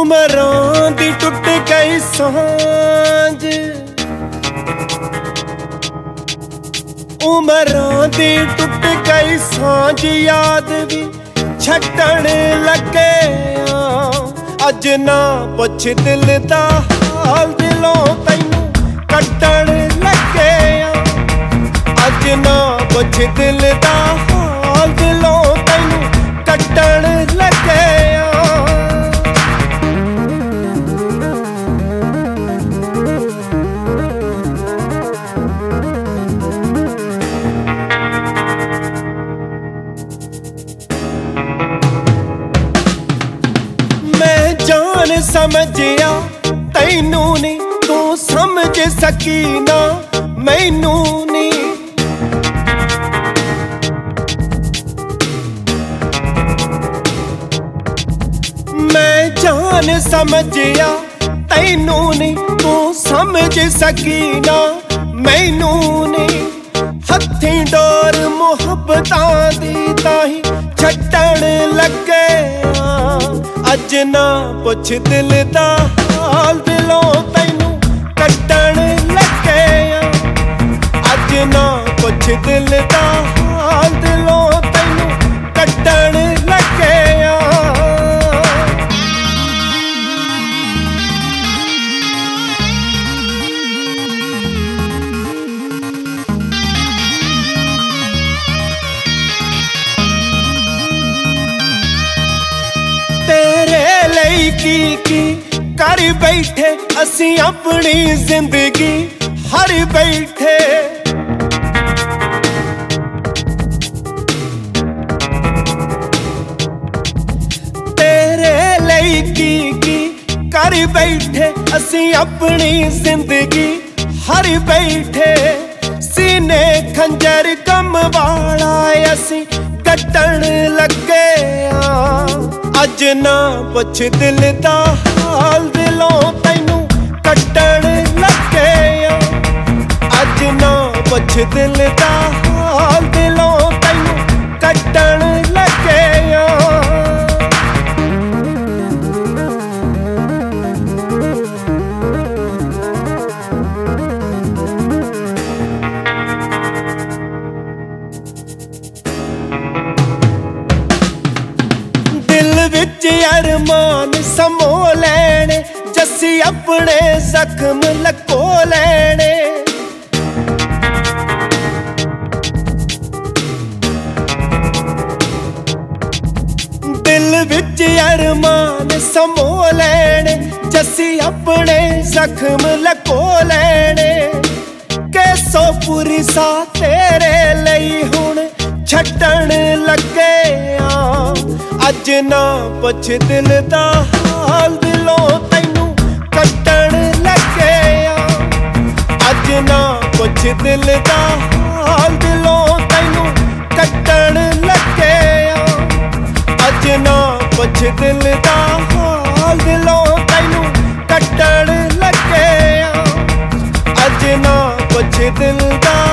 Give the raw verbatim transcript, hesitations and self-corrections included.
उमरां दी टुट गई सांझ, उमरां दी टुट गई सांझ, याद भी छड्डण लगे अज ना पुछ दिल दा हाल, दिलों तैनू कट्टण लगे अज ना पुछ दिल दा हाल, दिलों तैनू कट्टण लगे। जान समझिया तैनू नी, तू समझ सकी ना मैनू नी। मैं जान समझिया तैनू नी, तू समझ सकी ना मैनू नी। हथीं डोर मुहब्बतां दी ताही छड्डण लगे अज ना पुछ दिल दा हाल, दिलों तैनू कट्टण लगे अज ना पुछ दिल दा हाल, दिलों तैनू कट्टण लगे। की की कर बैठे असी अपनी जिंदगी हर बैठे, तेरे लिए की की कर बैठे असी अपनी जिंदगी हर बैठे। सीने खंजर कम वाला असी कट्टण लगे अज ना पुछ दिल दा हाल, दिलों तैनू कट्टण लगे अज ना पुछ दिल दा हाल, दिलों तैनू कट्टण लगे। विच अरमान समो लैने जस्सी अपने जख्म लको लैने। दिल विच अरमान समो लैने जस्सी अपने जख्म लको लैने। कैसो पूरी सा तेरे लई हुण छड्डण लगे अज ना पुछ दिल दा हाल, दिलों तैनू कट्टण लगे अज ना पुछ दिल दा हाल, दिलों तैनू कट्टण लगे अज ना पुछ दिल दा हाल, दिलों तैनू कट्टण लगे अज ना पुछ दिल दा